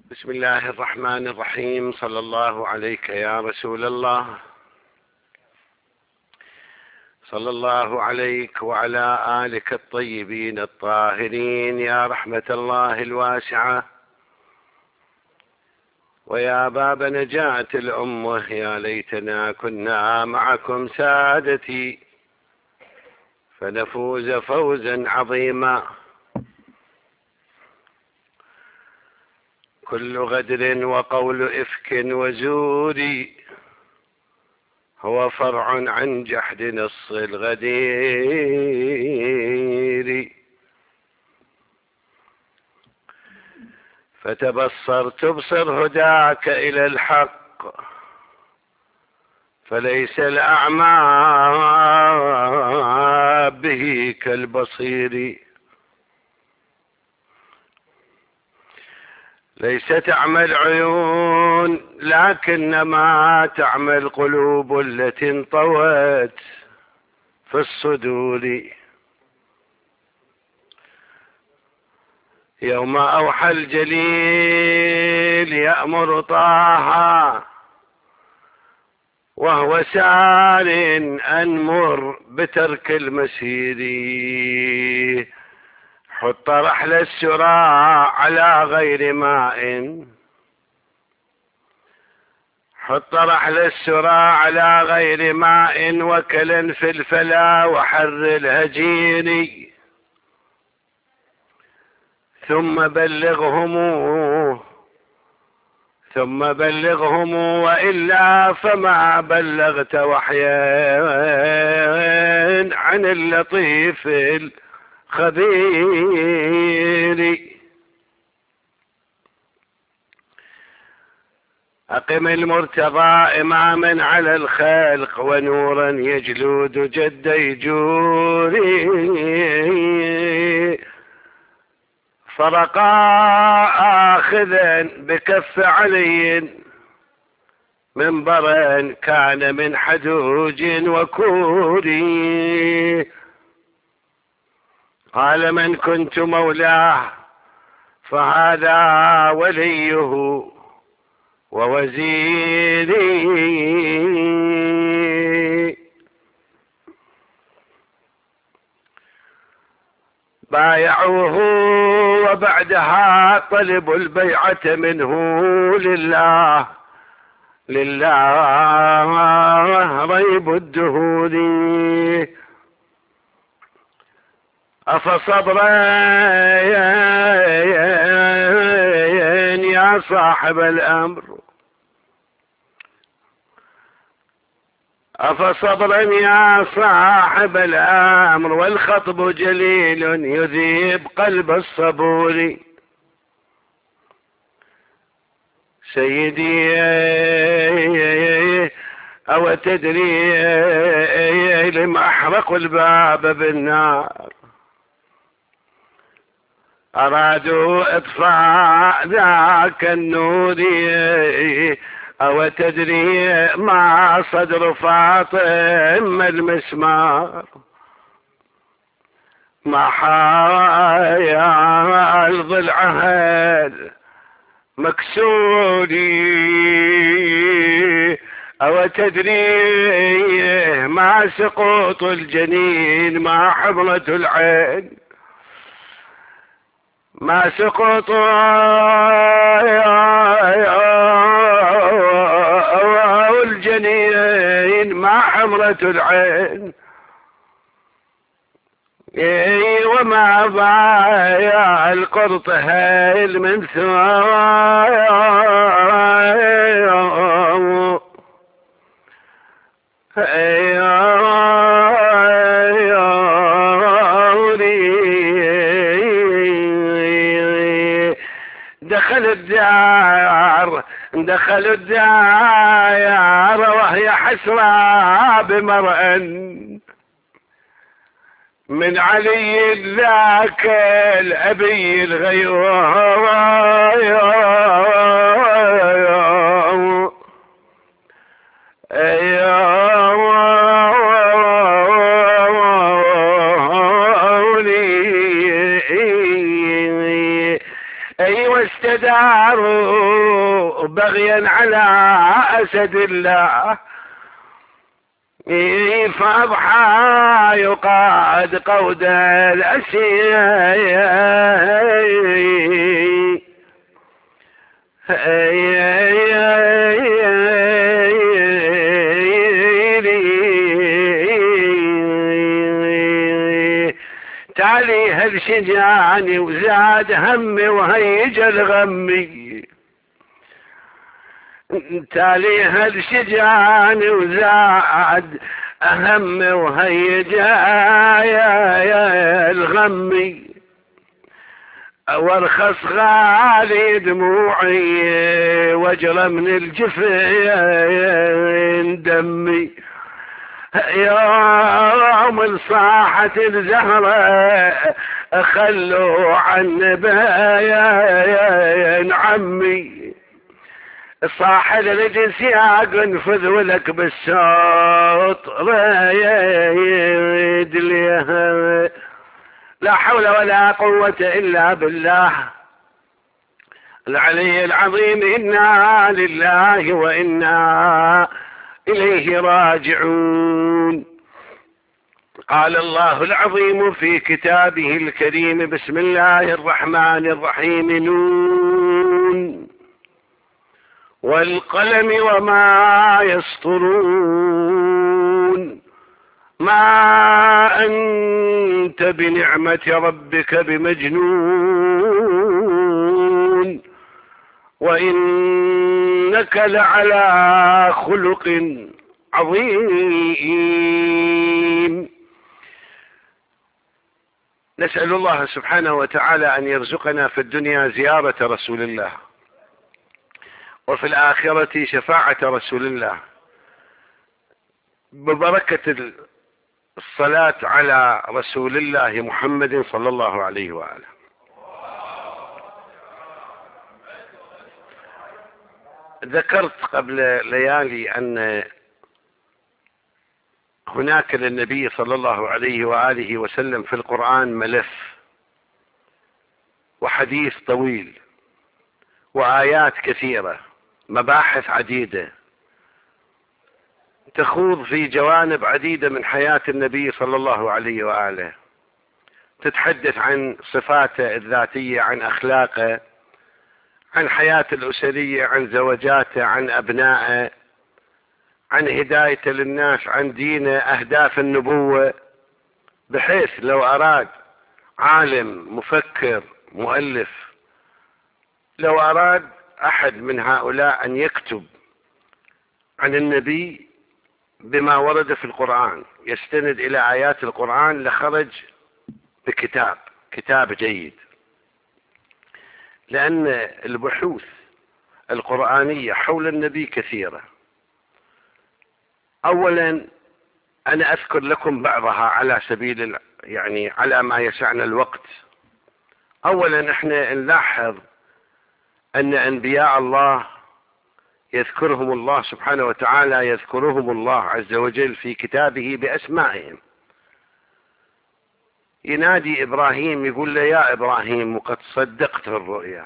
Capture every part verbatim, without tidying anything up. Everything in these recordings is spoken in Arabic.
بسم الله الرحمن الرحيم. صلى الله عليك يا رسول الله، صلى الله عليك وعلى آلك الطيبين الطاهرين يا رحمة الله الواسعة ويا باب نجاة الأمة. يا ليتنا كنا معكم سادتي فنفوز فوزا عظيما. كل غدر وقول إفك وزور هو فرع عن جحد نص الغدير. فتبصر تبصر هداك إلى الحق، فليس الأعمى به كالبصير. ليس تعمى العيون لكنما تعمى القلوب التي انطوت في الصدور. يوم أوحى الجليل يأمر طه وهو سار أنمر بترك المسير. حط رحل السرى على غير ماء، حط رحل السرى على غير ماء وكلا في الفلا وحر الهجير. ثم بلغهم ثم بلغهم وإلا فما بلغت وحيا عن اللطيف الخبير. أقم المرتضى إماما على الخلق ونورا يجلود جدي جوري. فرقا آخذا بكف علي منبرا كان من حدوج وكوري. قال من كنت مولاه فهذا وليه ووزيري. بايعوه وبعدها طلبوا البيعة منه لله لله ريب الدهور. أفصبرا يا صاحب الأمر، أفصبرا يا صاحب الأمر والخطب جليل يذيب قلب الصبور. سيدي أو تدري لما أحرقوا الباب بالنار؟ أرادوا إطفاء ذاك النور. أو تدري ما صدر فاطم المسمار؟ ما حايا الضلع مكسوري. أو تدري ما سقوط الجنين؟ ما حمرة العين؟ ما سقط الجنين؟ ما حمرة العين؟ وما بايع القرط هيل من ثواب. دخل الدار دخل الدار وهي حسرى بمرأ من علي ذاك الأبي الغيور. أيوة استداروا بغيا على أسد الله، فأضحى يقاد قود الأسير. تالي هالشجاني وزاد همي وهيج الغمي، تالي هالشجاني وزاد همي وهيج الغمي، وارخص غالي دموعي واجرى من الجفين دمي. يوم صاحت الزهرة خلوا عن بين عمي، صاح الرجس يا قنفذ ولك بالصوت رايد ليها. لا حول ولا قوة إلا بالله العلي العظيم. إنا لله وإنا إليه راجعون. قال الله العظيم في كتابه الكريم: بسم الله الرحمن الرحيم. نون والقلم وما يسطرون. ما أنت بنعمة ربك بمجنون، وإنك لعلى خلق عظيم. نسأل الله سبحانه وتعالى أن يرزقنا في الدنيا زيارة رسول الله، وفي الآخرة شفاعة رسول الله، ببركة الصلاة على رسول الله محمد صلى الله عليه وآله. ذكرت قبل ليالي أن هناك للنبي صلى الله عليه وآله وسلم في القرآن ملف وحديث طويل وآيات كثيرة، مباحث عديدة تخوض في جوانب عديدة من حياة النبي صلى الله عليه وآله، تتحدث عن صفاته الذاتية، عن أخلاقه، عن حياته الأسرية، عن زوجاته، عن أبنائه، عن هدايته للناس، عن دينه، أهداف النبوة، بحيث لو أراد عالم مفكر مؤلف، لو أراد أحد من هؤلاء أن يكتب عن النبي بما ورد في القرآن، يستند إلى آيات القرآن، لخرج بكتاب كتاب جيد. لأن البحوث القرآنية حول النبي كثيرة. أولا أنا أذكر لكم بعضها على سبيل يعني على ما يسعنا الوقت. أولا احنا نلاحظ أن أنبياء الله يذكرهم الله سبحانه وتعالى، يذكرهم الله عز وجل في كتابه بأسمائهم. ينادي إبراهيم يقول له: يا إبراهيم وقد صدقت الرؤيا.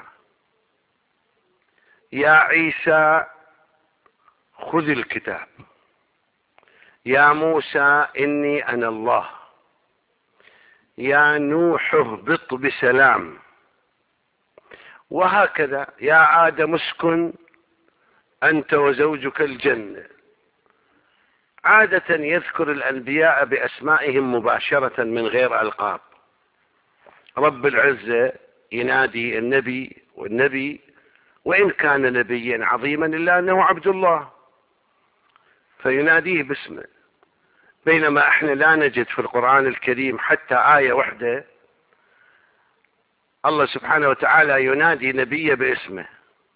يا عيسى خذ الكتاب. يا موسى إني أنا الله. يا نوح اهبط بسلام. وهكذا: يا آدم اسكن أنت وزوجك الجنة. عادة يذكر الأنبياء بأسمائهم مباشرة من غير ألقاب. رب العزة ينادي النبي، والنبي وإن كان نبيا عظيما إلا أنه عبد الله، فيناديه باسمه. بينما احنا لا نجد في القرآن الكريم حتى آية واحدة الله سبحانه وتعالى ينادي نبيه باسمه.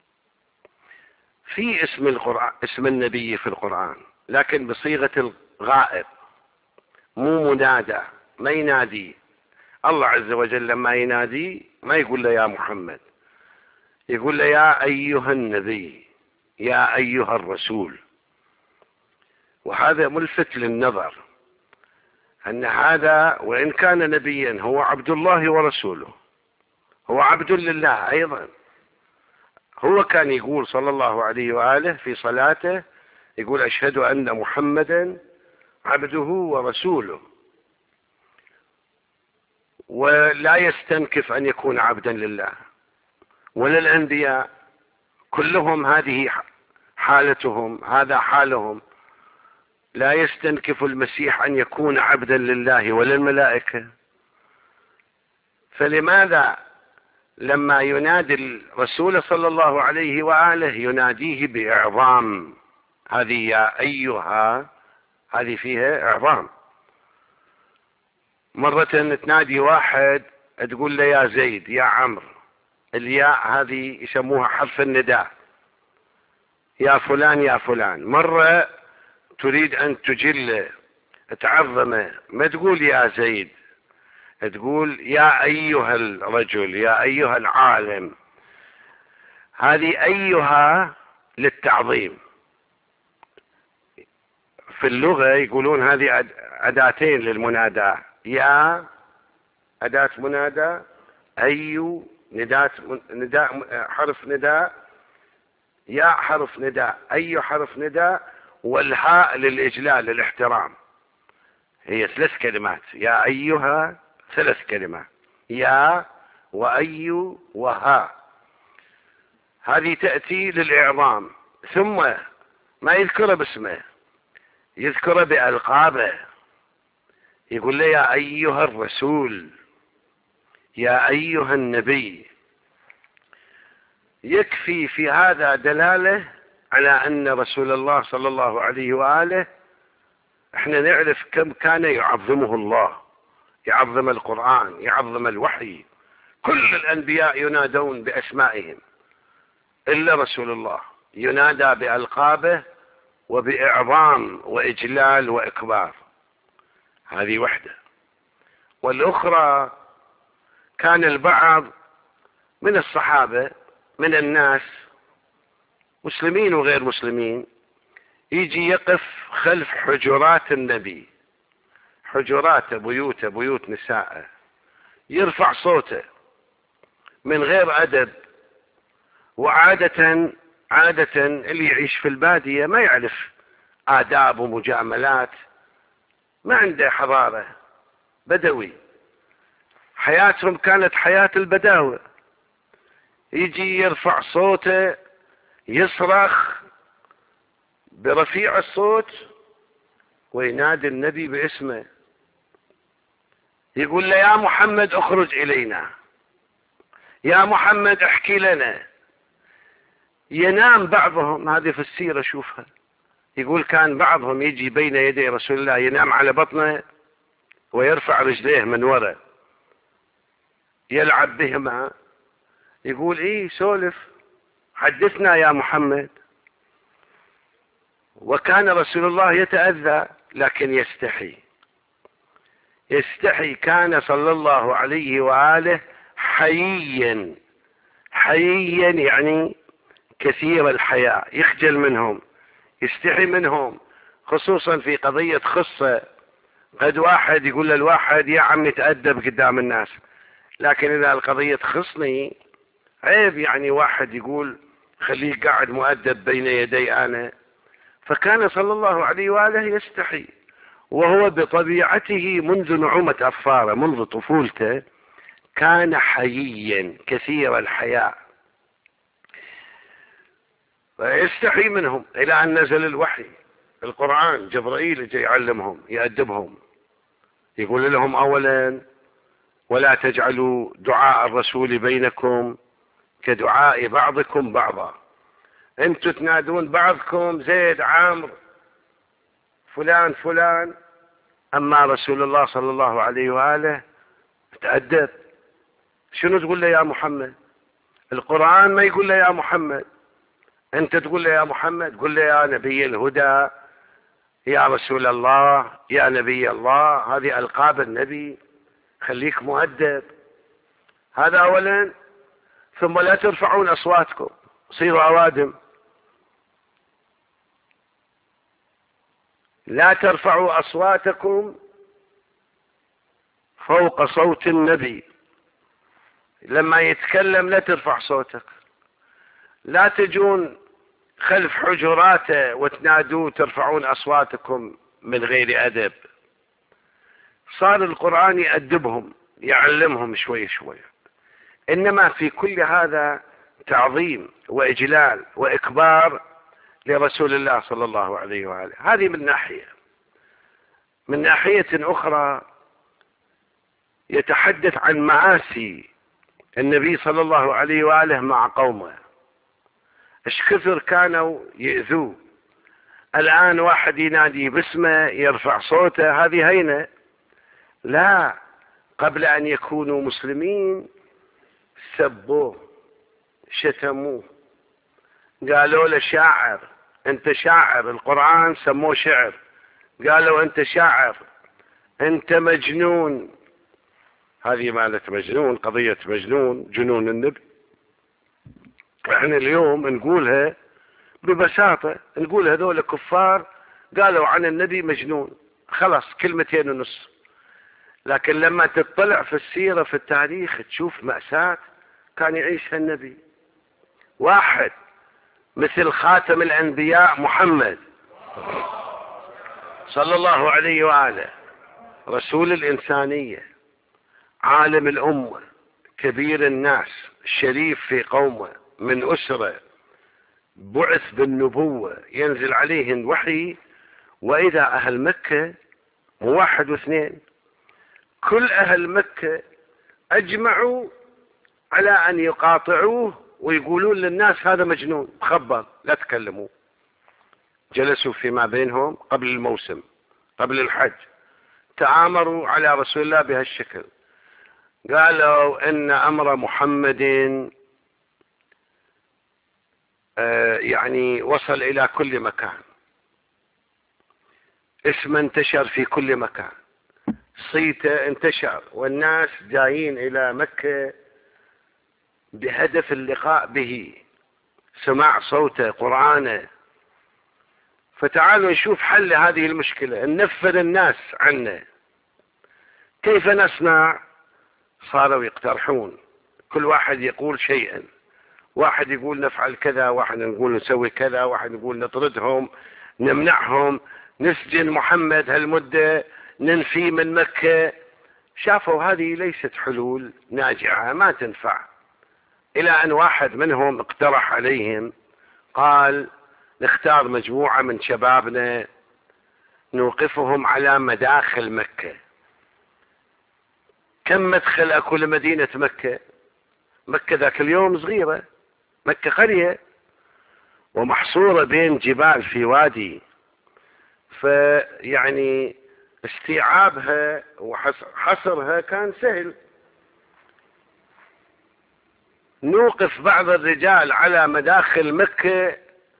في اسم القرآن، اسم النبي في القرآن، لكن بصيغة الغائب، مو منادى، ما ينادي. الله عز وجل لما ينادي ما يقول له يا محمد، يقول له يا أيها النبي، يا أيها الرسول. وهذا ملفت للنظر أن هذا وإن كان نبيا هو عبد الله ورسوله، هو عبد لله أيضا. هو كان يقول صلى الله عليه وآله في صلاته، يقول أشهد أن محمدا عبده ورسوله، ولا يستنكف أن يكون عبدا لله. ولا الأنبياء كلهم هذه حالتهم، هذا حالهم، لا يستنكف المسيح أن يكون عبدا لله ولا الملائكة. فلماذا لما ينادي الرسول صلى الله عليه وآله يناديه بإعظام؟ هذه يا أيها، هذه فيها إعظام. مرة تنادي واحد تقول له يا زيد، يا عمرو، الياء هذه يسموها حرف النداء، يا فلان يا فلان. مرة تريد أن تجله تعظمه، ما تقول يا زيد، تقول يا أيها الرجل، يا أيها العالم. هذه أيها للتعظيم. في اللغة يقولون هذه أداتين للمناداة، يا أداة منادى، أي نداء نداء حرف نداء، يا حرف نداء، أي حرف نداء، والهاء للإجلال للاحترام. هي ثلاث كلمات، يا أيها ثلاث كلمات، يا وأي وها. هذه تأتي للإعظام. ثم ما يذكره باسمه، يذكره بألقابه. يقول لي يا أيها الرسول، يا أيها النبي. يكفي في هذا دلالة على أن رسول الله صلى الله عليه وآله احنا نعرف كم كان يعظمه الله، يعظم القرآن، يعظم الوحي. كل الأنبياء ينادون بأسمائهم إلا رسول الله ينادى بألقابه وبإعظام وإجلال وإكبار. هذه وحدة. والأخرى كان البعض من الصحابة من الناس مسلمين وغير مسلمين يجي يقف خلف حجرات النبي، حجرات بيوته، بيوت نسائه، يرفع صوته من غير أدب. وعادة عادة اللي يعيش في البادية ما يعرف آداب ومجاملات، ما عنده حضارة، بدوي، حياتهم كانت حياة البداوة. يجي يرفع صوته، يصرخ برفيع الصوت وينادي النبي باسمه، يقول له يا محمد اخرج إلينا، يا محمد احكي لنا. ينام بعضهم، هذه في السيرة شوفها، يقول كان بعضهم يجي بين يدي رسول الله ينام على بطنه ويرفع رجليه من وراء يلعب بهما. يقول ايه سولف، حدثنا يا محمد. وكان رسول الله يتأذى لكن يستحي، يستحي. كان صلى الله عليه وآله حييا، حييا يعني كثير الحياء، يخجل منهم، يستحي منهم، خصوصا في قضية خصة. قد واحد يقول للواحد يا عمي تأدب قدام الناس، لكن إذا القضية تخصني عيب يعني واحد يقول خليه قاعد مؤدب بين يدي أنا. فكان صلى الله عليه وآله يستحي، وهو بطبيعته منذ نعومة أظفاره، منذ طفولته كان حييا كثير الحياء، فيستحي منهم إلى أن نزل الوحي القرآن، جبرائيل يجي يعلمهم يأدبهم، يقول لهم أولا ولا تجعلوا دعاء الرسول بينكم كدعاء بعضكم بعضا. انتوا تنادون بعضكم زيد عامر فلان فلان، اما رسول الله صلى الله عليه وآله تأدب. شنو تقول له يا محمد؟ القرآن ما يقول له يا محمد، انت تقول له يا محمد، قل له يا نبي الهدى، يا رسول الله، يا نبي الله. هذه ألقاب النبي، خليك مؤدب. هذا أولا. ثم لا ترفعون أصواتكم، صيروا أوادم، لا ترفعوا أصواتكم فوق صوت النبي. لما يتكلم لا ترفع صوتك. لا تجون خلف حجراته وتنادوا ترفعون أصواتكم من غير أدب. صار القرآن يأدبهم يعلمهم شوي شوي، إنما في كل هذا تعظيم وإجلال وإكبار لرسول الله صلى الله عليه وآله. هذه من ناحية. من ناحية أخرى يتحدث عن مآسي النبي صلى الله عليه وآله مع قومه، ايش كثر كانوا يؤذوه. الآن واحد ينادي باسمه يرفع صوته هذه هينة، لا، قبل أن يكونوا مسلمين سبوه شتموه قالوا له شاعر، انت شاعر، القرآن سموه شعر، قالوا انت شاعر، انت مجنون. هذه مالت مجنون، قضية مجنون، جنون النبي. احنا اليوم نقولها ببساطة، نقول هذول كفار قالوا عن النبي مجنون، خلاص كلمتين ونص. لكن لما تطلع في السيرة في التاريخ تشوف مأساة كان يعيشها النبي. واحد مثل خاتم الأنبياء محمد صلى الله عليه وآله، رسول الإنسانية، عالم الأمة، كبير الناس، شريف في قومه، من أسرة، بعث بالنبوة، ينزل عليه الوحي، وإذا أهل مكة مو واحد واثنين، كل أهل مكة أجمعوا على أن يقاطعوه ويقولون للناس هذا مجنون خبر لا تكلموا. جلسوا فيما بينهم قبل الموسم، قبل الحج، تآمروا على رسول الله بهالشكل، قالوا إن أمر محمد آه يعني وصل إلى كل مكان، اسمه انتشر في كل مكان، صيته انتشر، والناس جايين إلى مكة بهدف اللقاء به، سماع صوته، قرآنه. فتعالوا نشوف حل هذه المشكلة، ننفر الناس عنه. كيف نصنع؟ صاروا يقترحون، كل واحد يقول شيئا، واحد يقول نفعل كذا، واحد نقول نسوي كذا، واحد يقول نطردهم، نمنعهم، نسجن محمد هالمدة، ننفي من مكة. شافوا هذه ليست حلول ناجعة ما تنفع، إلى أن واحد منهم اقترح عليهم، قال نختار مجموعة من شبابنا نوقفهم على مداخل مكة. كم مدخل أكو لمدينة مكة؟ مكة ذاك اليوم صغيرة، مكة قرية ومحصورة بين جبال في وادي، فيعني استيعابها وحصرها كان سهل. نوقف بعض الرجال على مداخل مكة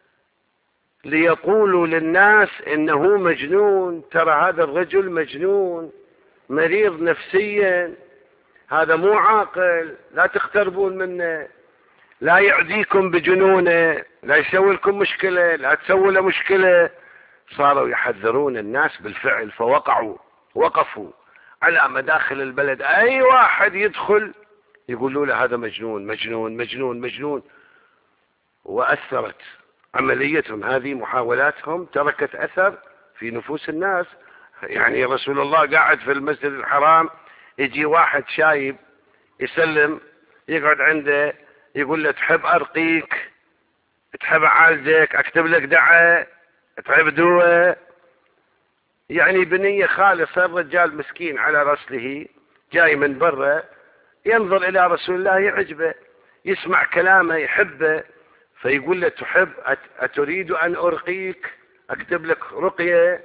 ليقولوا للناس انه مجنون، ترى هذا الرجل مجنون، مريض نفسيا، هذا مو عاقل، لا تقتربون منه، لا يعديكم بجنونه، لا يسوي لكم مشكلة، لا تسوي له مشكلة. صاروا يحذرون الناس بالفعل، فوقعوا وقفوا على مداخل البلد، اي واحد يدخل يقولوا له هذا مجنون مجنون مجنون مجنون. وأثرت عمليتهم هذه، محاولاتهم تركت أثر في نفوس الناس. يعني رسول الله قاعد في المسجد الحرام، يجي واحد شايب يسلم، يقعد عنده، يقول له تحب أرقيك، تحب أعالجك، أكتب لك دعاء، تحب دواء. يعني بنية خالصة. الرجال مسكين على رسله جاي من برا، ينظر إلى رسول الله يعجبه، يسمع كلامه يحبه، فيقول له تحب أتريد أن أرقيك، أكتب لك رقية،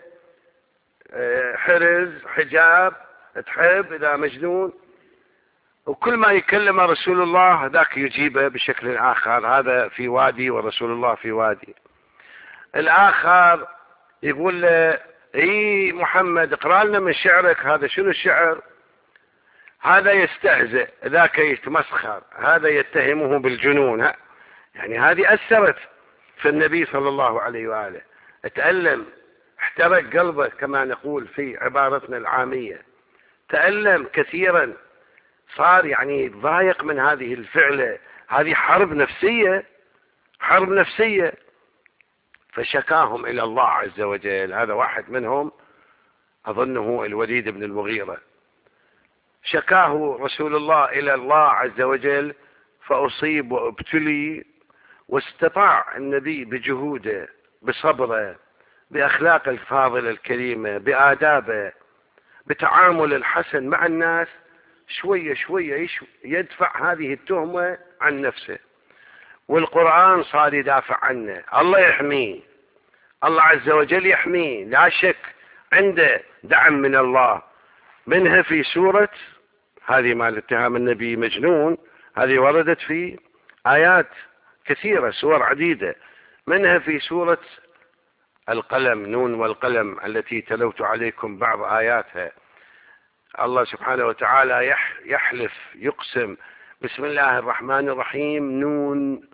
حرز، حجاب، تحب إذا مجنون. وكل ما يكلم رسول الله ذاك يجيبه بشكل آخر، هذا في وادي ورسول الله في وادي. الآخر يقول له اي محمد اقرأ لنا من شعرك، هذا شنو الشعر؟ هذا يستهزئ، ذاك يتمسخر، هذا يتهمه بالجنون. يعني هذه أثرت في النبي صلى الله عليه وآله، تألم، احترق قلبه كما نقول في عبارتنا العامية، تألم كثيرا، صار يعني ضايق من هذه الفعلة. هذه حرب نفسية، حرب نفسية. فشكاهم إلى الله عز وجل. هذا واحد منهم أظنه الوليد بن المغيرة، شكاه رسول الله إلى الله عز وجل فأصيب وابتلي، واستطاع النبي بجهوده بصبره بأخلاق الفاضلة الكريمة بآدابه بتعامل الحسن مع الناس شوية شوية يدفع هذه التهمة عن نفسه. والقرآن صار يدافع عنه. الله يحميه، الله عز وجل يحميه، لا شك عنده دعم من الله. منها في سورة هذه مال اتهام النبي مجنون، هذه وردت في آيات كثيرة سور عديدة، منها في سورة القلم نون والقلم التي تلوت عليكم بعض آياتها. الله سبحانه وتعالى يحلف يقسم بسم الله الرحمن الرحيم نون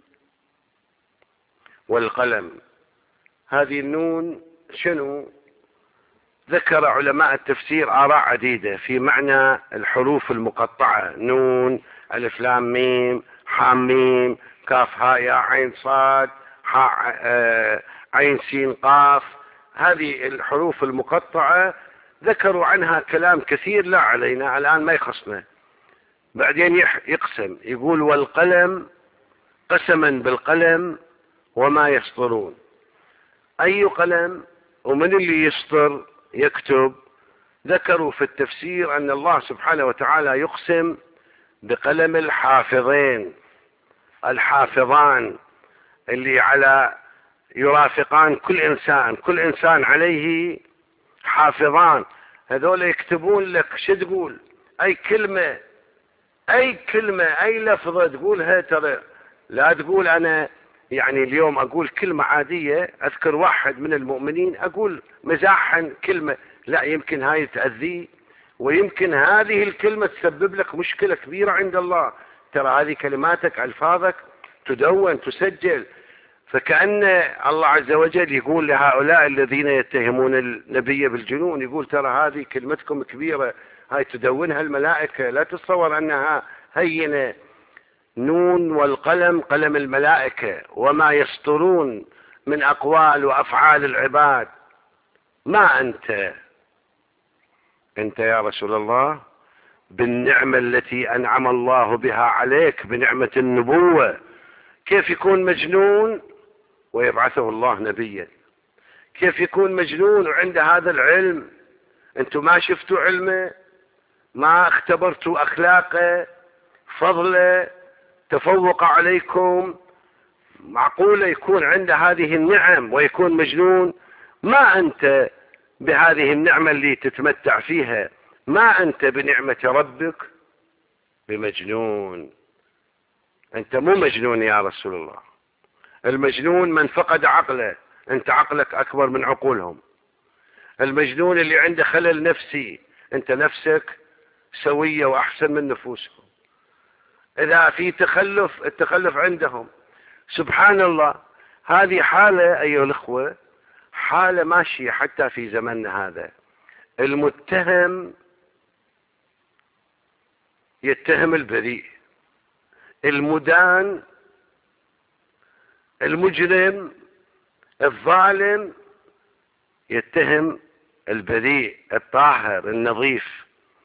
والقلم. هذه النون شنو؟ ذكر علماء التفسير آراء عديدة في معنى الحروف المقطعة، نون ألف لام ميم حام ميم كاف هاء يا عين صاد حاء آه عين سين قاف. هذه الحروف المقطعة ذكروا عنها كلام كثير لا علينا الآن ما يخصنا. بعدين يقسم يقول والقلم قسما بالقلم وما يسطرون. أي قلم ومن اللي يسطر يكتب؟ ذكروا في التفسير أن الله سبحانه وتعالى يقسم بقلم الحافظين، الحافظان اللي على يرافقان كل إنسان، كل إنسان عليه حافظان، هذول يكتبون لك شو تقول، أي كلمة أي كلمة أي لفظة تقولها، ترى لا تقول أنا يعني اليوم أقول كلمة عادية. أذكر واحد من المؤمنين أقول مزاحا كلمة، لا يمكن هاي تأذيه ويمكن هذه الكلمة تسبب لك مشكلة كبيرة عند الله. ترى هذه كلماتك ألفاظك تدون تسجل. فكأن الله عز وجل يقول لهؤلاء الذين يتهمون النبي بالجنون، يقول ترى هذه كلمتكم كبيرة، هاي تدونها الملائكة، لا تتصور أنها هينة. نون والقلم قلم الملائكة وما يسطرون من أقوال وأفعال العباد. ما أنت أنت يا رسول الله بالنعمة التي أنعم الله بها عليك بنعمة النبوة، كيف يكون مجنون ويبعثه الله نبيا؟ كيف يكون مجنون وعنده هذا العلم؟ أنتم ما شفتوا علمه، ما اختبرتوا أخلاقه فضله تفوق عليكم. معقولة يكون عنده هذه النعم ويكون مجنون؟ ما أنت بهذه النعمة اللي تتمتع فيها، ما أنت بنعمة ربك بمجنون. أنت مو مجنون يا رسول الله. المجنون من فقد عقله، أنت عقلك أكبر من عقولهم. المجنون اللي عنده خلل نفسي، أنت نفسك سوية وأحسن من نفوسهم. إذا في تخلف، التخلف عندهم. سبحان الله، هذه حالة أيها الأخوة، حالة ماشية حتى في زمننا هذا. المتهم يتهم البريء، المدان المجرم الظالم يتهم البريء الطاهر النظيف.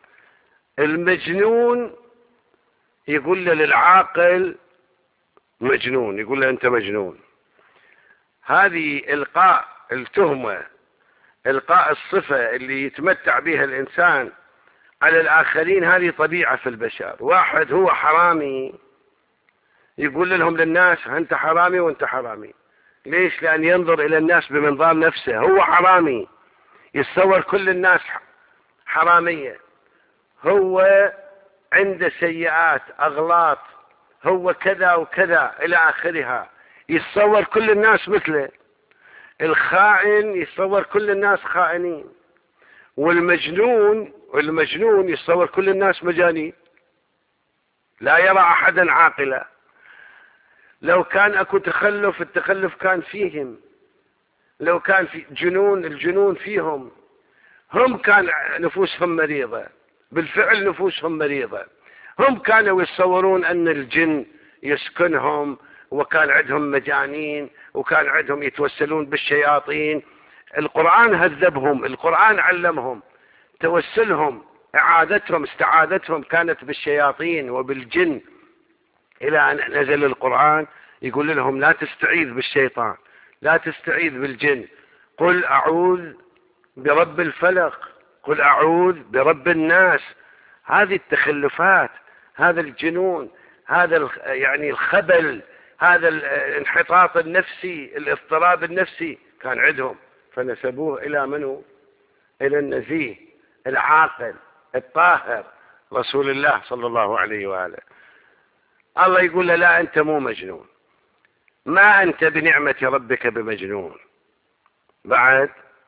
المجنون يقول له للعاقل مجنون، يقول له أنت مجنون. هذه إلقاء التهمة، إلقاء الصفة اللي يتمتع بها الإنسان على الآخرين، هذه طبيعة في البشر. واحد هو حرامي يقول لهم للناس أنت حرامي وأنت حرامي. ليش؟ لأن ينظر إلى الناس بمنظار نفسه. هو حرامي يتصور كل الناس حرامية، هو عنده سيئات أغلاط، هو كذا وكذا إلى آخرها، يتصور كل الناس مثله. الخائن يتصور كل الناس خائنين، والمجنون والمجنون يتصور كل الناس مجانين، لا يرى أحدا عاقلا. لو كان أكو تخلف، التخلف كان فيهم. لو كان في جنون، الجنون فيهم. هم كان نفوسهم مريضة، بالفعل نفوسهم مريضة. هم كانوا يتصورون أن الجن يسكنهم وكان عندهم مجانين، وكان عندهم يتوسلون بالشياطين. القرآن هذبهم، القرآن علمهم توسلهم، إعادتهم استعادتهم كانت بالشياطين وبالجن، إلى أن نزل القرآن يقول لهم لا تستعيذ بالشيطان، لا تستعيذ بالجن، قل أعوذ برب الفلق، قل أعوذ برب الناس. هذه التخلفات، هذا الجنون، هذا يعني الخبل، هذا الانحطاط النفسي، الاضطراب النفسي كان عندهم، فنسبوه إلى منه؟ إلى النزيه العاقل الطاهر رسول الله صلى الله عليه وآله. الله يقول له لا، أنت مو مجنون، ما أنت بنعمة ربك بمجنون، بعد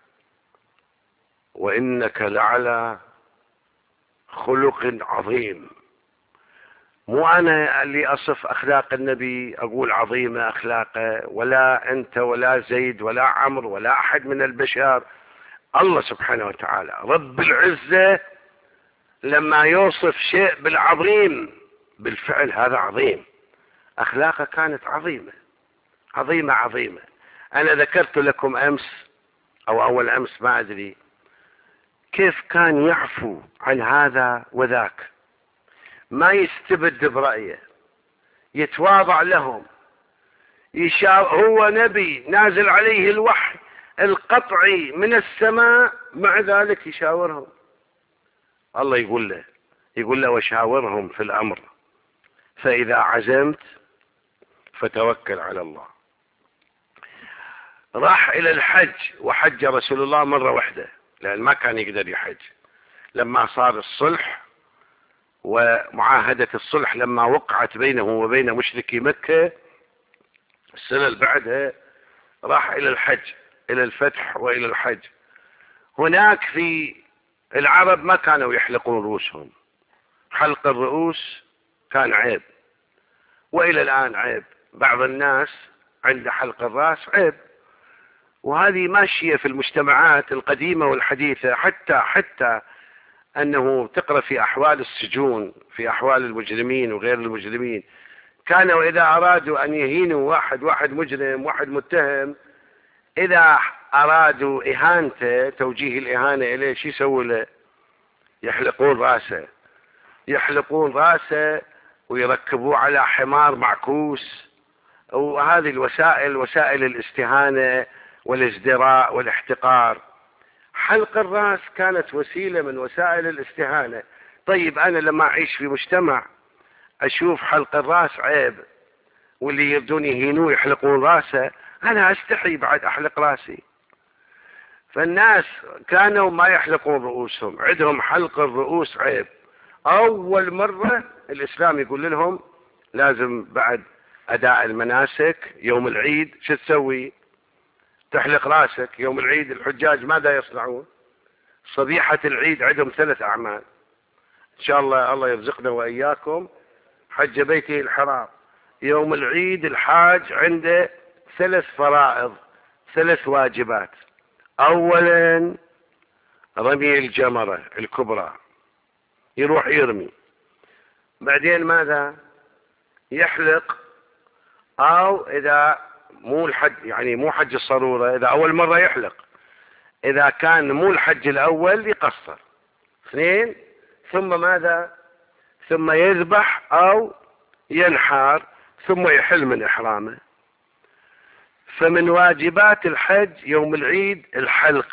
وإنك لعلى خلق عظيم. مو أنا اللي أصف أخلاق النبي أقول عظيمة أخلاقه، ولا أنت ولا زيد ولا عمرو ولا أحد من البشر. الله سبحانه وتعالى رب العزة لما يوصف شيء بالعظيم بالفعل هذا عظيم، أخلاقه كانت عظيمة عظيمة عظيمة. أنا ذكرت لكم أمس أو أول أمس ما أدري كيف كان يعفو عن هذا وذاك، ما يستبد برأيه، يتواضع لهم، يشاور. هو نبي نازل عليه الوحي القطعي من السماء، مع ذلك يشاورهم. الله يقول له يقول له وشاورهم في الأمر فإذا عزمت فتوكل على الله. راح إلى الحج، وحج رسول الله مرة واحدة لأن ما كان يقدر يحج. لما صار الصلح ومعاهدة الصلح لما وقعت بينه وبين مشركي مكة السنة اللي بعدها، راح إلى الحج، إلى الفتح وإلى الحج. هناك في العرب ما كانوا يحلقون رؤوسهم، حلق الرؤوس كان عيب، وإلى الآن عيب. بعض الناس عند حلق الرأس عيب، وهذه ماشية في المجتمعات القديمة والحديثة. حتى حتى أنه تقرأ في أحوال السجون، في أحوال المجرمين وغير المجرمين، كانوا إذا أرادوا أن يهينوا واحد واحد مجرم واحد متهم، إذا أرادوا إهانته توجيه الإهانة إليه شو يسووا له؟ يحلقون رأسه، يحلقون رأسه ويركبوه على حمار معكوس. وهذه الوسائل وسائل الاستهانة والازدراء والاحتقار. حلق الرأس كانت وسيلة من وسائل الاستهانة. طيب أنا لما أعيش في مجتمع أشوف حلق الرأس عيب، واللي يردون يهينوه يحلقون رأسه، أنا أستحي بعد أحلق رأسي. فالناس كانوا ما يحلقون رؤوسهم، عندهم حلق الرؤوس عيب. أول مرة الإسلام يقول لهم لازم بعد أداء المناسك يوم العيد شو تسوي؟ تحلق راسك. يوم العيد الحجاج ماذا يصنعون؟ صبيحة العيد عندهم ثلاث أعمال. إن شاء الله الله يرزقنا وإياكم حج بيته الحرام. يوم العيد الحاج عنده ثلاث فرائض، ثلاث واجبات. أولا رمي الجمرة الكبرى، يروح يرمي. بعدين ماذا؟ يحلق، أو إذا مو الحج يعني مو حج الصرورة، إذا أول مرة يحلق، إذا كان مو الحج الأول يقصر. اثنين، ثم ماذا؟ ثم يذبح أو ينحر، ثم يحل من إحرامه. فمن واجبات الحج يوم العيد الحلق.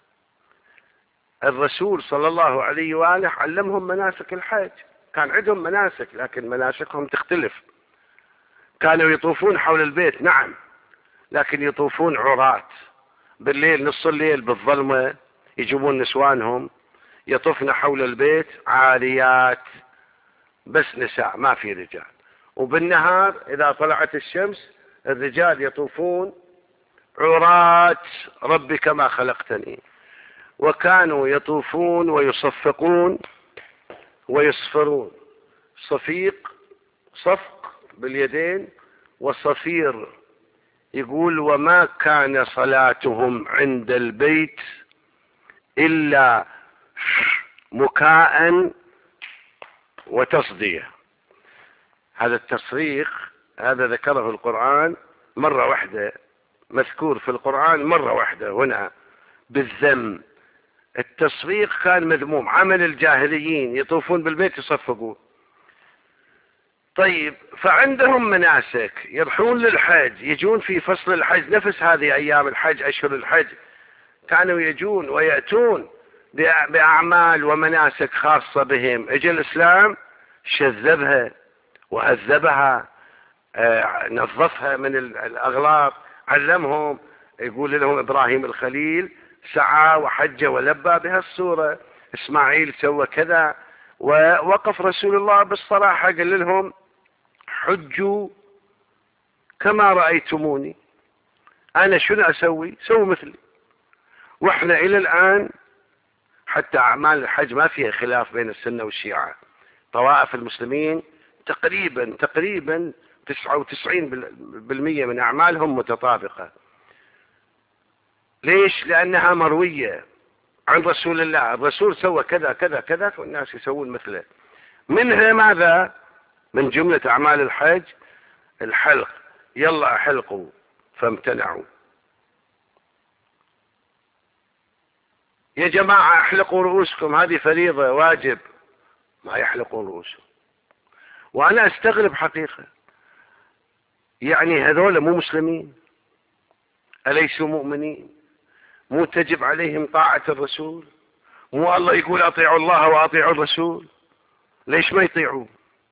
الرسول صلى الله عليه وآله علمهم مناسك الحج، كان عندهم مناسك لكن مناسكهم تختلف. كانوا يطوفون حول البيت نعم، لكن يطوفون عراة بالليل، نص الليل بالظلمة يجيبون نسوانهم يطفن حول البيت عاريات، بس نساء ما في رجال. وبالنهار إذا طلعت الشمس الرجال يطوفون عراة ربي كما خلقتني. وكانوا يطوفون ويصفقون ويصفرون، صفيق صفق باليدين، وصفير. يقول وما كان صلاتهم عند البيت إلا مكاء وتصدية. هذا التصريخ هذا ذكره القرآن مرة واحدة، مذكور في القرآن مرة واحدة هنا بالذم. التصفيق كان مذموم، عمل الجاهليين يطوفون بالبيت يصفقون. طيب، فعندهم مناسك، يروحون للحج، يجون في فصل الحج، نفس هذه أيام الحج أشهر الحج، كانوا يجون ويأتون بأعمال ومناسك خاصة بهم. اجى الإسلام شذبها وهذبها، آه نظفها من الأغلاط، علمهم. يقول لهم إبراهيم الخليل سعى وحج ولبى بهالصورة، إسماعيل سوى كذا. ووقف رسول الله بالصراحة قال لهم حجوا كما رأيتموني، أنا شنو أسوي؟ سووا مثلي. وإحنا إلى الآن حتى أعمال الحج ما فيها خلاف بين السنة والشيعة، طوائف المسلمين تقريبا تقريبا تسعة وتسعين بالمئة من أعمالهم متطابقة. ليش؟ لأنها مروية عن رسول الله، الرسول سوى كذا كذا كذا والناس يسوون مثله. منها ماذا؟ من جملة أعمال الحج الحلق، يلا أحلقوا فامتنعوا. يا جماعة احلقوا رؤوسكم، هذه فريضة واجب، ما يحلقون رؤوسهم. وأنا أستغرب حقيقة، يعني هذول مو مسلمين؟ أليسوا مؤمنين؟ مو تجب عليهم طاعة الرسول؟ مو الله يقول أطيعوا الله وأطيعوا الرسول؟ ليش ما يطيعون؟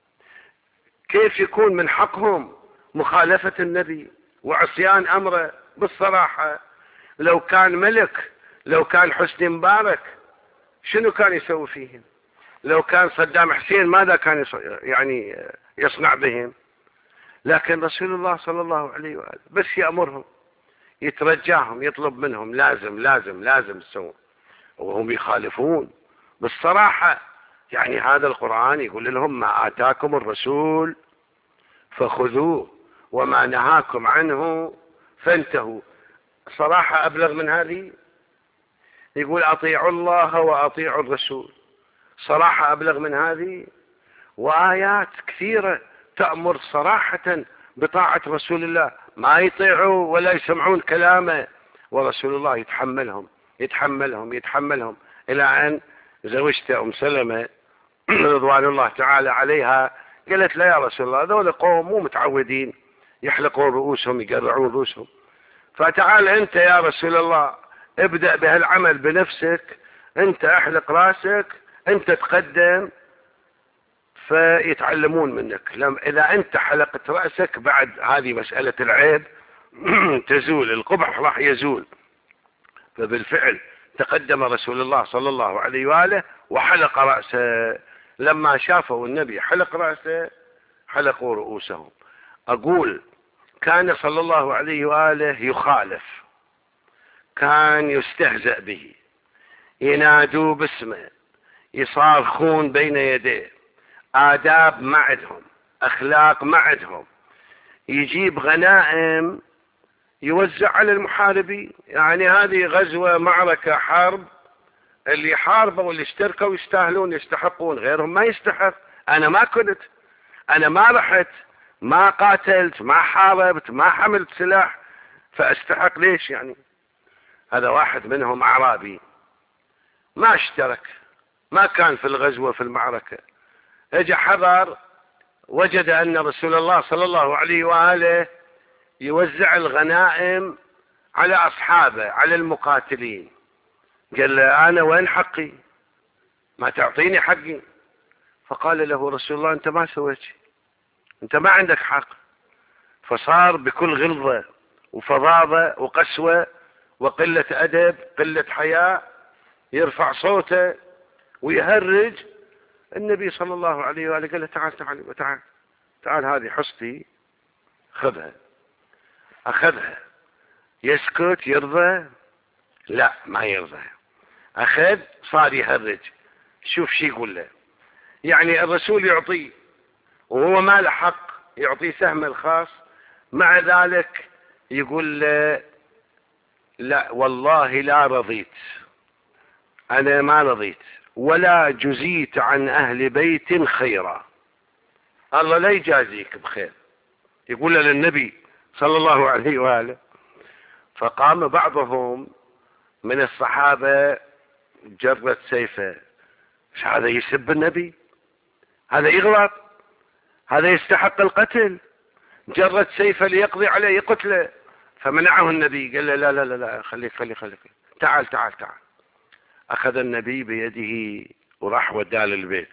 كيف يكون من حقهم مخالفة النبي وعصيان أمره؟ بالصراحة لو كان ملك، لو كان حسني مبارك شنو كان يسوي فيهم؟ لو كان صدام حسين ماذا كان يعني يصنع بهم؟ لكن رسول الله صلى الله عليه وآله بس يأمرهم، يترجاهم، يطلب منهم لازم لازم لازم تسوون، وهم يخالفون بالصراحة. يعني هذا القرآن يقول لهم ما آتاكم الرسول فخذوه وما نهاكم عنه فانتهوا. صراحة أبلغ من هذه؟ يقول أطيعوا الله وأطيعوا الرسول، صراحة أبلغ من هذه؟ وآيات كثيرة تأمر صراحة بطاعة رسول الله، ما يطيعوا ولا يسمعون كلامه، ورسول الله يتحملهم يتحملهم يتحملهم إلى أن زوجت أم سلمة رضوان الله تعالى عليها، قالت لا يا رسول الله ذول قوم مو متعودين يحلقون رؤوسهم يقرعون رؤوسهم، فتعال أنت يا رسول الله ابدأ بهالعمل بنفسك، أنت احلق راسك، أنت تقدم فيتعلمون منك. لم إذا أنت حلقت رأسك بعد هذه مسألة العيب تزول، القبح راح يزول. فبالفعل تقدم رسول الله صلى الله عليه وآله وحلق رأسه. لما شافوا النبي حلق رأسه حلقوا رؤوسهم. أقول كان صلى الله عليه وآله يخالف، كان يستهزأ به، ينادوا باسمه، يصارخون بين يديه، آداب ما عندهم، أخلاق ما عندهم، يجيب غنائم يوزع على المحاربين. يعني هذه غزوة معركة حرب، اللي حاربوا واللي اشتركوا يستاهلون يستحقون، غيرهم ما يستحق. أنا ما كنت، أنا ما رحت، ما قاتلت، ما حاربت، ما حملت سلاح، فاستحق ليش؟ يعني هذا واحد منهم أعرابي ما اشترك، ما كان في الغزوة في المعركة، اجى حضر وجد أن رسول الله صلى الله عليه وآله يوزع الغنائم على أصحابه على المقاتلين. قال له أنا وين حقي؟ ما تعطيني حقي؟ فقال له رسول الله أنت ما سويت شيء، أنت ما عندك حق. فصار بكل غلظة وفظاظة وقسوة وقلة أدب قلة حياء يرفع صوته ويهرج. النبي صلى الله عليه وآله قال له تعال تعال تعال تعال هذه حصتي خذها. أخذها، يسكت يرضى؟ لا ما يرضى. أخذ صار يهرج. شوف شي يقول له، يعني الرسول يعطيه وهو ما له حق، يعطيه سهم الخاص، مع ذلك يقول له لا والله لا رضيت، أنا ما رضيت ولا جزيت عن أهل بيت خيرا. الله لا يجازيك بخير، يقول للنبي صلى الله عليه وآله. فقام بعضهم من الصحابة جرت سيفه، مش هذا يسب النبي، هذا يغلط، هذا يستحق القتل، جرت سيفه ليقضي عليه يقتله. فمنعه النبي، قال له لا لا لا لا خليك خليك خليك تعال تعال تعال. أخذ النبي بيده وراح وداه للبيت،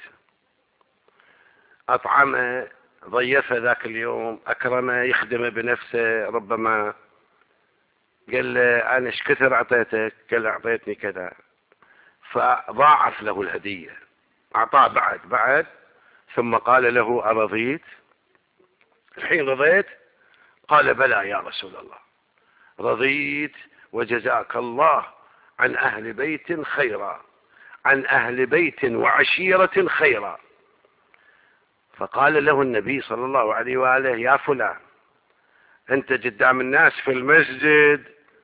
أطعمه، ضيفه ذاك اليوم، أكرمه، يخدمه بنفسه. ربما قال له أنا ايش كثر أعطيتك؟ قال أعطيتني كذا. فضاعف له الهدية، أعطاه بعد بعد. ثم قال له أرضيت؟ الحين رضيت؟ قال بلى يا رسول الله، رضيت وجزاك الله عن أهل بيت خيرا، عن أهل بيت وعشيرة خيرا. فقال له النبي صلى الله عليه وآله يا فلان، أنت قدام الناس في المسجد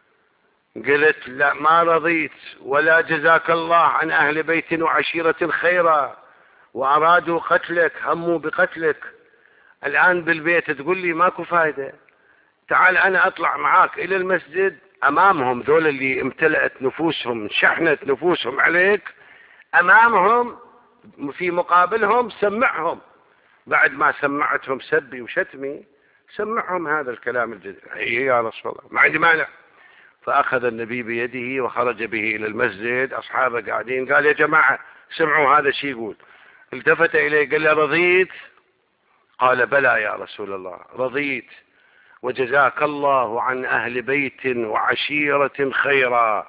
قلت لا ما رضيت ولا جزاك الله عن أهل بيت وعشيرة خيرا، وأرادوا قتلك، هموا بقتلك. الآن بالبيت تقول لي ماكو فايدة، تعال أنا أطلع معاك إلى المسجد أمامهم، ذول اللي امتلأت نفوسهم، شحنت نفوسهم عليك، أمامهم في مقابلهم سمعهم، بعد ما سمعتهم سبي وشتمي سمعهم هذا الكلام الجديد. أي يا رسول الله ما عندي مانع. فأخذ النبي بيده وخرج به إلى المسجد، أصحابه قاعدين، قال يا جماعة سمعوا هذا شي يقول. التفت إليه قال له رضيت؟ قال بلى يا رسول الله، رضيت وجزاك الله عن أهل بيت وعشيرة خيرا.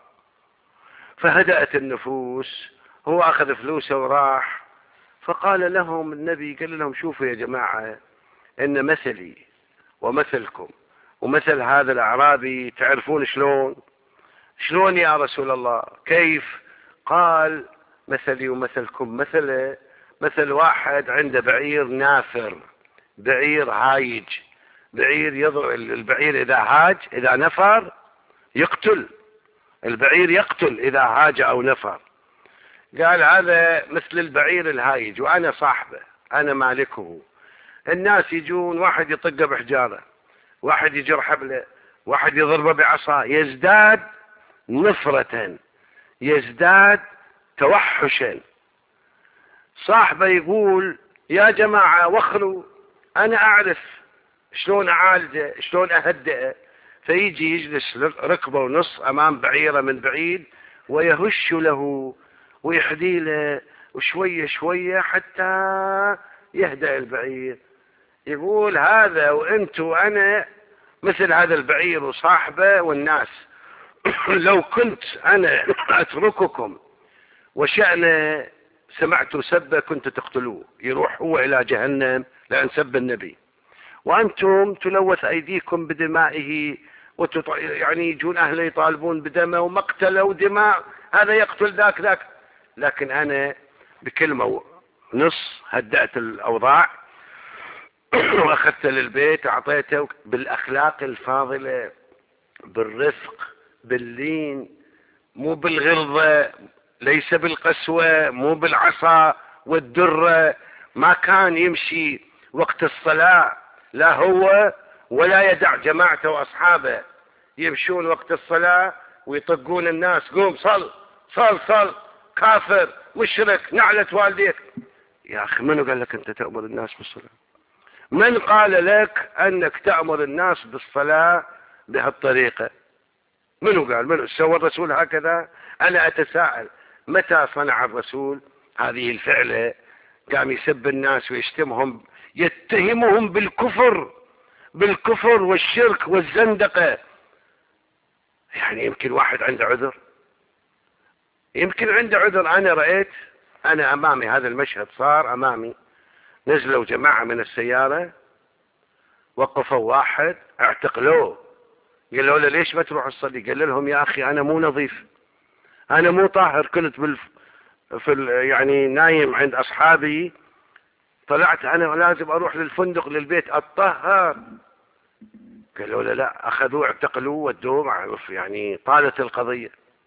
فهدأت النفوس، هو أخذ فلوسه وراح. فقال لهم النبي، قال لهم شوفوا يا جماعة، إن مثلي ومثلكم ومثل هذا الأعرابي تعرفون شلون؟ شلون يا رسول الله؟ كيف؟ قال مثلي ومثلكم مثل مثل واحد عنده بعير نافر، بعير هايج، بعير يضرب البعير إذا هاج، إذا نفر يقتل البعير، يقتل إذا هاج أو نفر. قال هذا مثل البعير الهايج وأنا صاحبه، أنا مالكه. الناس يجون، واحد يطقه بحجارة، واحد يجر حبله، واحد يضربه بعصا، يزداد نفرة، يزداد توحشا. صاحبه يقول يا جماعة وخلوا، أنا أعرف شلون أعالجه، شلون أهدئه. فيجي يجلس ركبه ونص أمام بعيرة من بعيد ويهش له ويحدي له، وشوية شوية حتى يهدأ البعير. يقول هذا وأنت وأنا مثل هذا البعير وصاحبه والناس. لو كنت أنا أترككم وشأن سمعت سبه كنت تقتلوه، يروح هو إلى جهنم لأن سب النبي، وأنتم تلوث أيديكم بدمائه، وتط... يعني يجون أهله يطالبون بدمه ومقتله ودماء، هذا يقتل ذاك ذاك. لكن أنا بكلمة نص هدأت الأوضاع وأخذت للبيت، أعطيته بالأخلاق الفاضلة، بالرفق، باللين، مو بالغلظة، ليس بالقسوة، مو بالعصا والدرة. ما كان يمشي وقت الصلاة، لا هو ولا يدع جماعته وأصحابه يمشون وقت الصلاة ويطقون الناس، قوم صل صل صل، كافر مشرك نعلة والديك. يا أخي منو قال لك أنت تأمر الناس بالصلاة؟ من قال لك أنك تأمر الناس بالصلاة بهالطريقة؟ منو قال؟ منو سوى الرسول هكذا؟ أنا أتساءل متى صنع الرسول هذه الفعلة؟ قام يسب الناس ويشتمهم، يتهمهم بالكفر، بالكفر والشرك والزندقة. يعني يمكن واحد عنده عذر، يمكن عنده عذر. أنا رأيت، أنا أمامي هذا المشهد صار أمامي، نزلوا جماعة من السيارة، وقفوا واحد اعتقلوه، قالوا له ليش ما تروح تصلي؟ قال لهم يا أخي أنا مو نظيف، أنا مو طاهر، كنت بالف... في ال... يعني نايم عند أصحابي، طلعت أنا لازم أروح للفندق للبيت أتطهر. قالوا له لا، أخذوه اعتقلوه ودوه، يعني طالت القضية.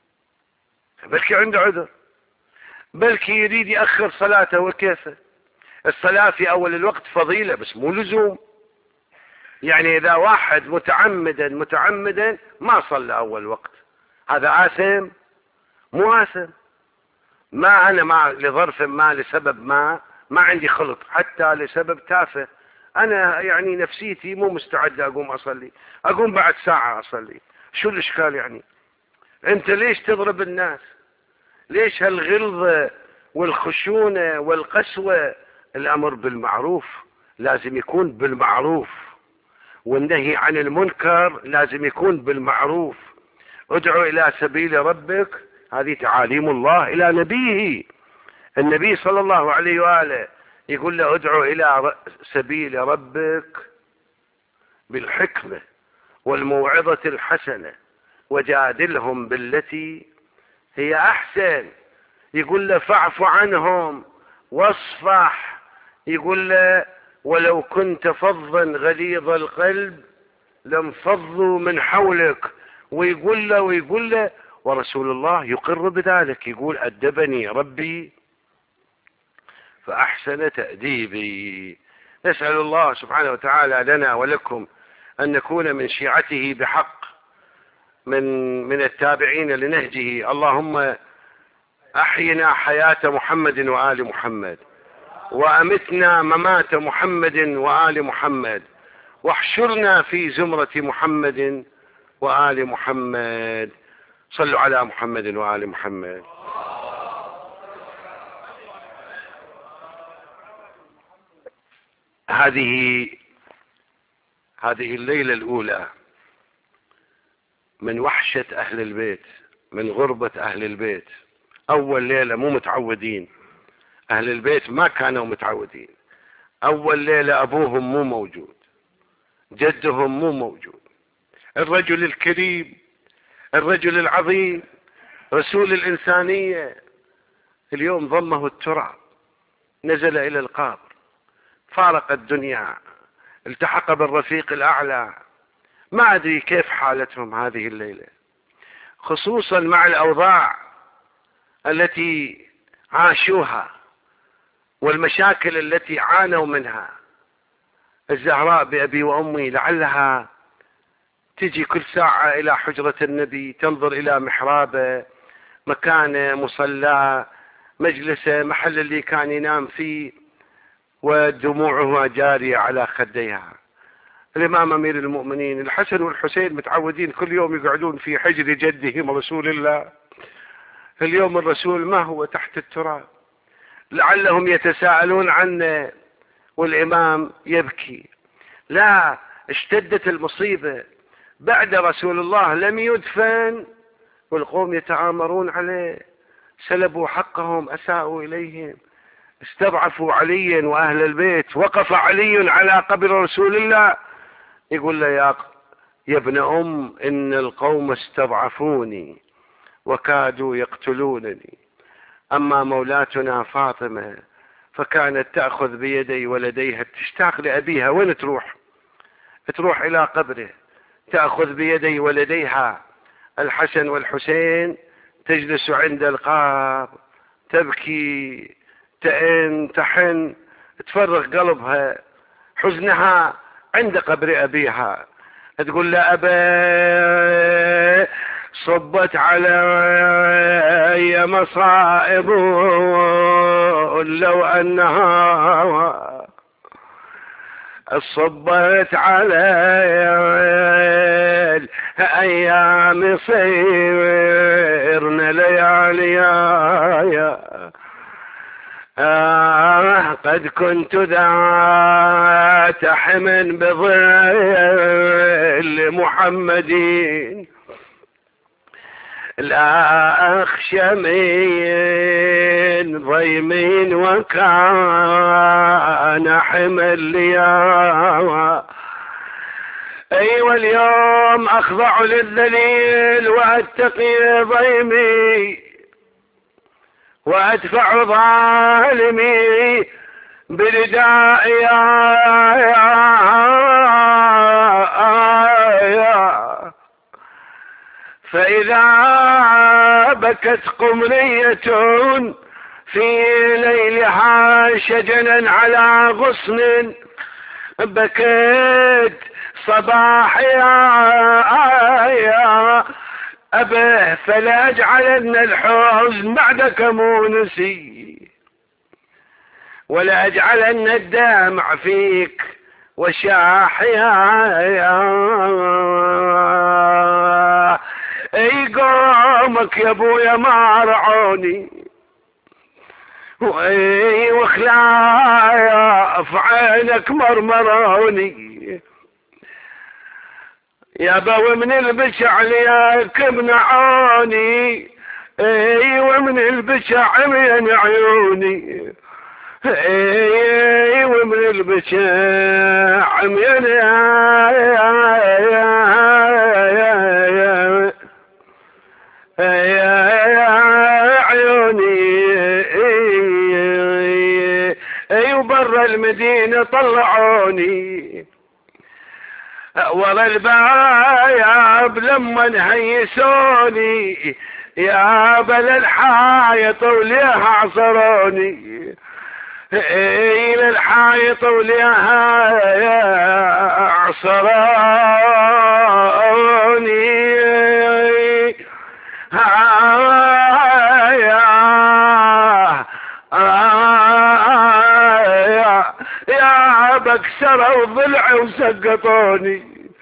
بلكي عنده عذر، بلكي يريد يأخر صلاته وكيفه. الصلاة في أول الوقت فضيلة بس مو لزوم، يعني إذا واحد متعمدا متعمدا ما صلى أول وقت، هذا آثم؟ مو آثم. ما أنا ما لظرف ما لسبب ما ما عندي خلط، حتى لسبب تافه أنا يعني نفسيتي مو مستعدة أقوم أصلي، أقوم بعد ساعة أصلي، شو الإشكال يعني؟ أنت ليش تضرب الناس؟ ليش هالغلظة والخشونة والقسوة؟ الأمر بالمعروف لازم يكون بالمعروف، والنهي عن المنكر لازم يكون بالمعروف. ادعو إلى سبيل ربك، هذه تعاليم الله إلى نبيه. النبي صلى الله عليه وآله يقول له ادعو إلى سبيل ربك بالحكمة والموعظة الحسنة وجادلهم بالتي هي أحسن. يقول له فاعف عنهم واصفح. يقول له ولو كنت فظا غليظ القلب لانفضوا من حولك. ويقول له ويقول له ورسول الله يقر بذلك، يقول أدبني ربي فأحسن تأديبي. نسأل الله سبحانه وتعالى لنا ولكم أن نكون من شيعته بحق، من من التابعين لنهجه. اللهم أحينا حياة محمد وآل محمد، وأمتنا ممات محمد وآل محمد، واحشرنا في زمرة محمد وآل محمد. صلوا على محمد وآل محمد. هذه هذه الليلة الأولى من وحشة أهل البيت، من غربة أهل البيت. أول ليلة مو متعودين، أهل البيت ما كانوا متعودين. أول ليلة أبوهم مو موجود، جدهم مو موجود، الرجل الكريم، الرجل العظيم، رسول الإنسانية، اليوم ضمه التراب، نزل إلى القبر، فارق الدنيا، التحق بالرفيق الأعلى. ما أدري كيف حالتهم هذه الليلة، خصوصا مع الأوضاع التي عاشوها والمشاكل التي عانوا منها. الزهراء بأبي وأمي لعلها تجي كل ساعة إلى حجرة النبي، تنظر إلى محرابه، مكانه، مصلاه، مجلسه، محل اللي كان ينام فيه، ودموعها جارية على خديها. الإمام أمير المؤمنين الحسن والحسين متعودين كل يوم يقعدون في حجر جدهم رسول الله، اليوم الرسول ما هو تحت التراب. لعلهم يتساءلون عنه والإمام يبكي. لا، اشتدت المصيبة، بعد رسول الله لم يدفن والقوم يتآمرون عليه، سلبوا حقهم، أساءوا إليهم، استضعفوا عليا وأهل البيت. وقف علي على قبر رسول الله يقول له يا يا ابن أم إن القوم استضعفوني وكادوا يقتلونني، أما مولاتنا فاطمة فكانت تأخذ بيدي ولديها، تشتاق لأبيها، وين تروح؟ تروح إلى قبره، تأخذ بيدي ولديها الحسن والحسين، تجلس عند القبر تبكي، تئن تحن، تفرغ قلبها، حزنها عند قبر أبيها. تقول له أبا صبت علي مصائب لو أنها صبت علي أيام صيرن لياليا، آه قد كنت ذات حمل بظل محمدين، لا أخشى من ضيم وكان حمل ليا. أي واليوم أخضع للذليل وأتقي ضيمي وأدفع ظالمي بردائي، فإذا بكت قمرية في ليلها شجنا على غصن، بكت الصباح يا يا أبه فلا أجعلن الحزن بعدك مونسي، ولا أجعلن الدمع فيك وشاح يا اي قومك يا ابويا ما رعوني، واي وخلايا في عينك مرمروني يا بو من البشع لياك منعوني، اي ومن البشع من عيوني، اي ومن البشع من عيوني، اي وبر المدينة طلعوني ورا الباب لما نهيسوني، يا بل الحايط وليها عصروني، اي للحايط وليها عصروني، يا بكسروا ضلعي وسقطوني،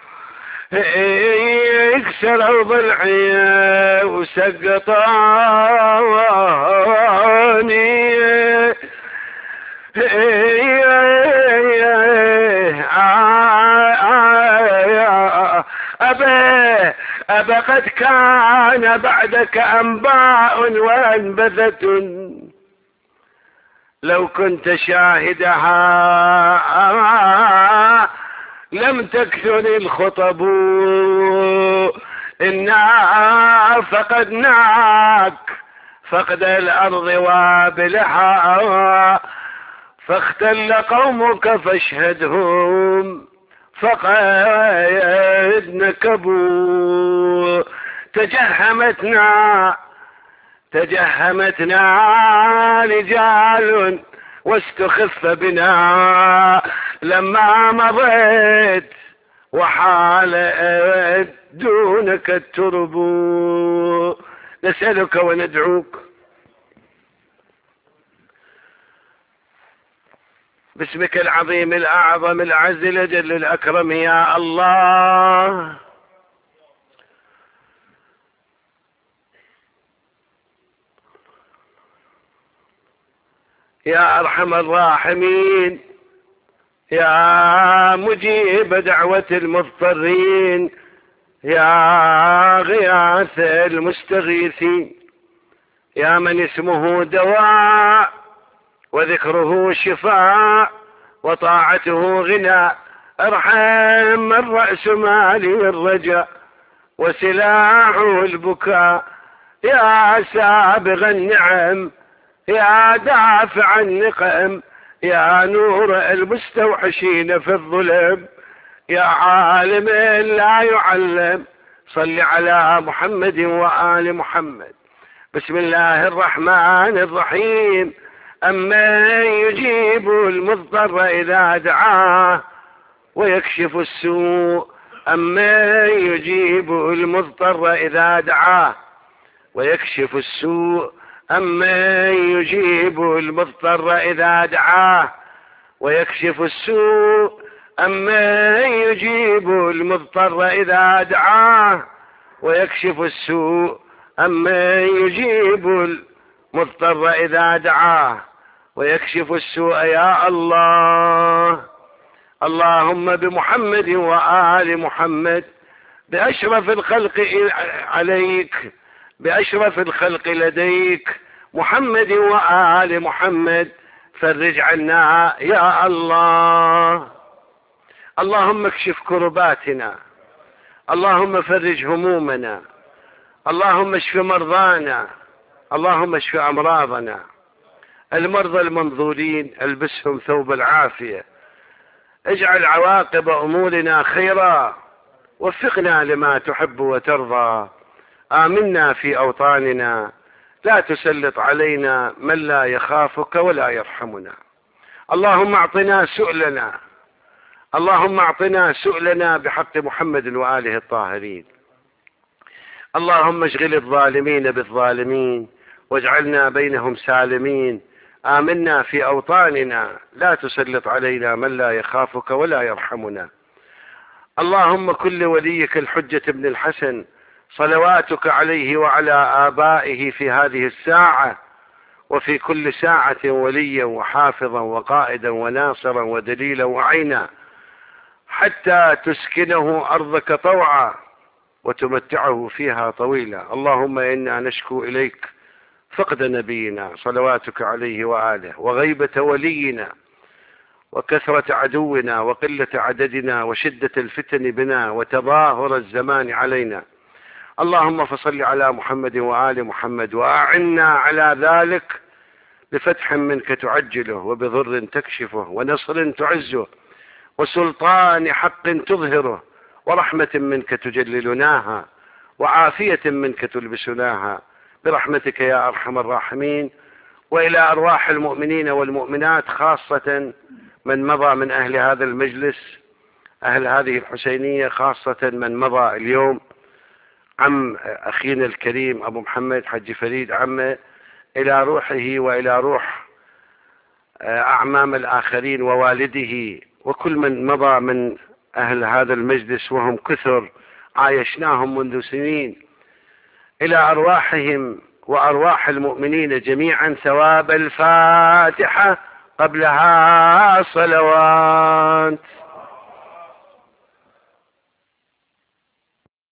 يكسروا ضلعي وسقطوني، أبا أبا قد كان بعدك أنباء وأنبذة، لو كنت شاهدها لم تكثر الخطب، إنا فقدناك فقد الأرض وابلها، فاختل قومك فاشهدهم فقد نكبوا، تجهمتنا تجهمتنا رجال واستخف بنا لما مضيت وحالت دونك الترب، نسألك وندعوك باسمك العظيم الأعظم الأعز الأجل الأكرم يا الله، يا أرحم الراحمين، يا مجيب دعوة المضطرين، يا غياث المستغيثين، يا من اسمه دواء وذكره شفاء وطاعته غنى، ارحم من رأس مالي الرجاء وسلاحه البكاء، يا سابغ النعم، يا دافع النقم، يا نور المستوحشين في الظلم، يا عالم لا يعلم، صل على محمد وآل محمد. بسم الله الرحمن الرحيم. أمن يجيب المضطر إذا دعاه ويكشف السوء، أمن يجيب المضطر إذا دعاه ويكشف السوء، أمن يجيب المضطر إذا دعاه ويكشف السوء، أمن يجيب المضطر إذا دعاه ويكشف السوء، أمن يجيب المضطر إذا دعاه ويكشف السوء يا الله. اللهم بمحمد وآل محمد، بأشرف الخلق عليك، بأشرف الخلق لديك، محمد وآل محمد، فرج عنا يا الله. اللهم اكشف كرباتنا، اللهم فرج همومنا، اللهم اشف مرضانا، اللهم اشف أمراضنا، المرضى المنظورين البسهم ثوب العافية، اجعل عواقب أمورنا خيرا، وفقنا لما تحب وترضى، آمنا في أوطاننا، لا تسلط علينا من لا يخافك ولا يرحمنا. اللهم اعطنا سؤلنا، اللهم اعطنا سؤلنا بحق محمد وآله الطاهرين. اللهم اشغل الظالمين بالظالمين واجعلنا بينهم سالمين. آمنا في أوطاننا، لا تسلط علينا من لا يخافك ولا يرحمنا. اللهم كل وليك الحجة بن الحسن صلواتك عليه وعلى آبائه في هذه الساعة وفي كل ساعة وليا وحافظا وقائدا وناصرا ودليلا وعينا، حتى تسكنه أرضك طوعا وتمتعه فيها طويلا. اللهم إنا نشكو إليك فقد نبينا صلواتك عليه وآله، وغيبة ولينا، وكثرة عدونا، وقلة عددنا، وشدة الفتن بنا، وتظاهر الزمان علينا. اللهم فصل على محمد وآل محمد، وأعنا على ذلك بفتح منك تعجله، وبضر تكشفه، ونصر تعزه، وسلطان حق تظهره، ورحمة منك تجللناها، وعافية منك تلبسناها، برحمتك يا أرحم الراحمين. وإلى أرواح المؤمنين والمؤمنات، خاصة من مضى من أهل هذا المجلس، أهل هذه الحسينية، خاصة من مضى اليوم، عم أخينا الكريم أبو محمد حج فريد عمه، إلى روحه وإلى روح أعمام الآخرين ووالده وكل من مضى من أهل هذا المجلس، وهم كثر عايشناهم منذ سنين. إلى أرواحهم وأرواح المؤمنين جميعا ثواب الفاتحة قبلها صلوات.